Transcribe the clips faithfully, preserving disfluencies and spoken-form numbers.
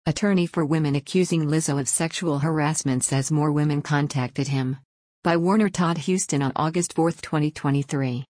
Attorney for women accusing Lizzo of sexual harassment says more women contacted him. By Warner Todd Huston on August fourth, twenty twenty-three.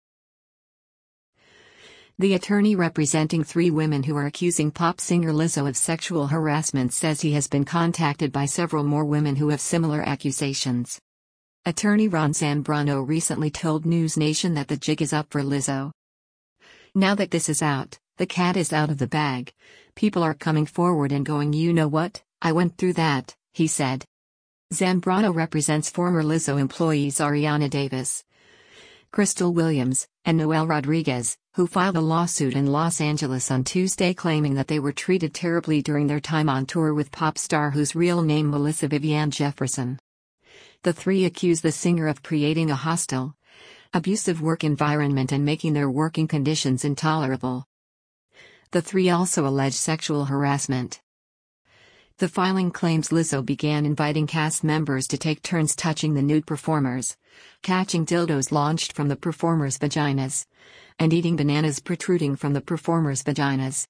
The attorney representing three women who are accusing pop singer Lizzo of sexual harassment says he has been contacted by several more women who have similar accusations. Attorney Ron Zambrano recently told News Nation that the jig is up for Lizzo. Now that this is out, the cat is out of the bag. People are coming forward and going, "You know what, I went through that," he said. Zambrano represents former Lizzo employees Ariana Davis, Crystal Williams, and Noel Rodriguez, who filed a lawsuit in Los Angeles on Tuesday claiming that they were treated terribly during their time on tour with pop star whose real name Melissa Vivian Jefferson. The three accuse the singer of creating a hostile, abusive work environment and making their working conditions intolerable. The three also allege sexual harassment. The filing claims Lizzo began inviting cast members to take turns touching the nude performers, catching dildos launched from the performers' vaginas, and eating bananas protruding from the performers' vaginas.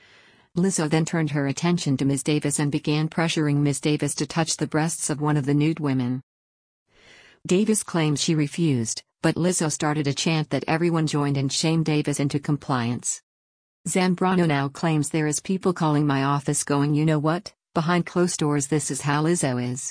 Lizzo then turned her attention to Miz Davis and began pressuring Miz Davis to touch the breasts of one of the nude women. Davis claims she refused, but Lizzo started a chant that everyone joined and shamed Davis into compliance. Zambrano now claims there is people calling my office going, "You know what? Behind closed doors this is how Lizzo is."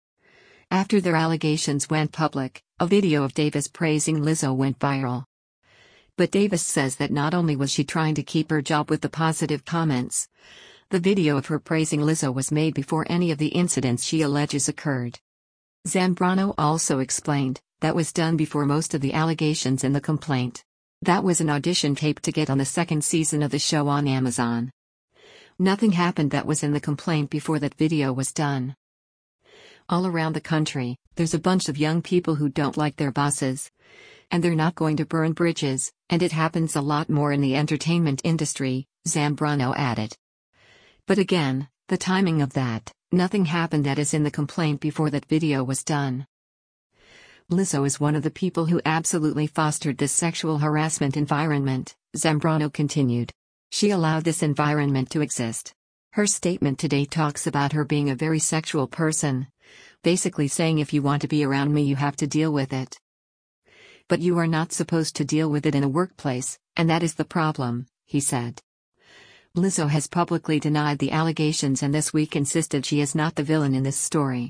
After their allegations went public, a video of Davis praising Lizzo went viral. But Davis says that not only was she trying to keep her job with the positive comments, the video of her praising Lizzo was made before any of the incidents she alleges occurred. Zambrano also explained, that was done before most of the allegations in the complaint. That was an audition tape to get on the second season of the show on Amazon. Nothing happened that was in the complaint before that video was done. All around the country, there's a bunch of young people who don't like their bosses. And they're not going to burn bridges, and it happens a lot more in the entertainment industry, Zambrano added. But again, the timing of that, nothing happened that is in the complaint before that video was done. Lizzo is one of the people who absolutely fostered this sexual harassment environment, Zambrano continued. She allowed this environment to exist. Her statement today talks about her being a very sexual person, basically saying if you want to be around me you have to deal with it. But you are not supposed to deal with it in a workplace, and that is the problem, he said. Lizzo has publicly denied the allegations and this week insisted she is not the villain in this story.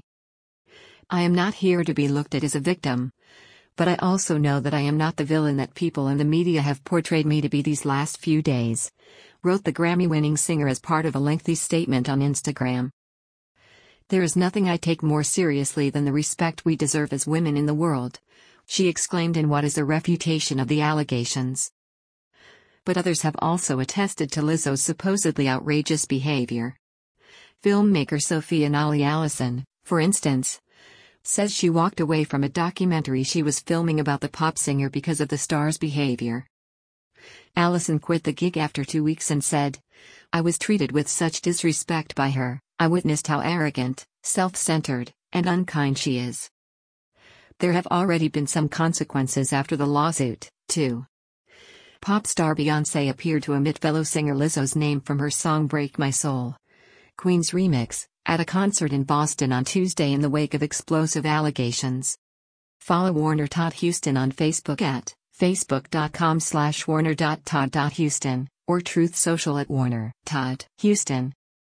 "I am not here to be looked at as a victim. But I also know that I am not the villain that people in the media have portrayed me to be these last few days," wrote the Grammy-winning singer as part of a lengthy statement on Instagram. "There is nothing I take more seriously than the respect we deserve as women in the world," she exclaimed in what is a refutation of the allegations. But others have also attested to Lizzo's supposedly outrageous behavior. Filmmaker Sophia Nali-Allison, for instance, says she walked away from a documentary she was filming about the pop singer because of the star's behavior. Allison quit the gig after two weeks and said, "I was treated with such disrespect by her. I witnessed how arrogant, self-centered, and unkind she is." There have already been some consequences after the lawsuit, too. Pop star Beyoncé appeared to omit fellow singer Lizzo's name from her song Break My Soul, Queen's remix, at a concert in Boston on Tuesday in the wake of explosive allegations. Follow Warner Todd Huston on Facebook at facebook.com slash warner.todd.huston or Truth Social at Warner Todd Huston.